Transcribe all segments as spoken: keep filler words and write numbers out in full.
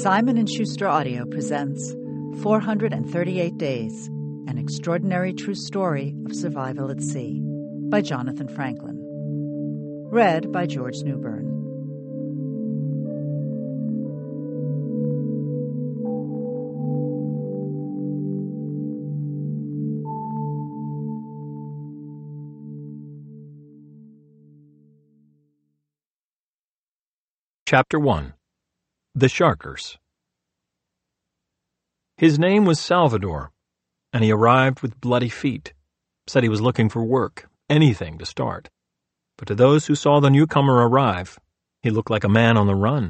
Simon and Schuster Audio presents four hundred thirty-eight Days, An Extraordinary True Story of Survival at Sea by Jonathan Franklin. Read by George Newbern. Chapter one. The Sharkers. His name was Salvador, and he arrived with bloody feet, said he was looking for work, anything to start. But to those who saw the newcomer arrive, he looked like a man on the run.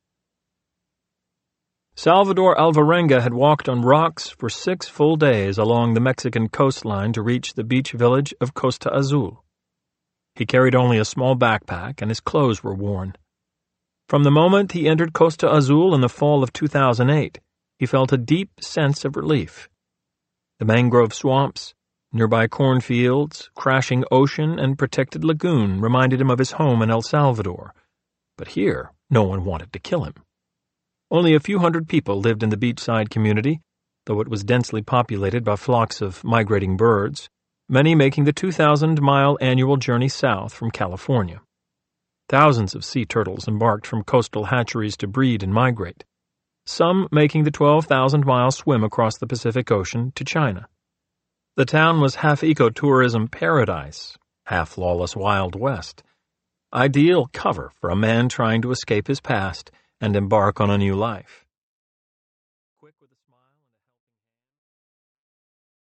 Salvador Alvarenga had walked on rocks for six full days along the Mexican coastline to reach the beach village of Costa Azul. He carried only a small backpack, and his clothes were worn. From the moment he entered Costa Azul in the fall of two thousand eight, he felt a deep sense of relief. The mangrove swamps, nearby cornfields, crashing ocean, and protected lagoon reminded him of his home in El Salvador. But here, no one wanted to kill him. Only a few hundred people lived in the beachside community, though it was densely populated by flocks of migrating birds, many making the two thousand mile annual journey south from California. Thousands of sea turtles embarked from coastal hatcheries to breed and migrate, some making the twelve thousand mile swim across the Pacific Ocean to China. The town was half ecotourism paradise, half lawless Wild West, ideal cover for a man trying to escape his past and embark on a new life.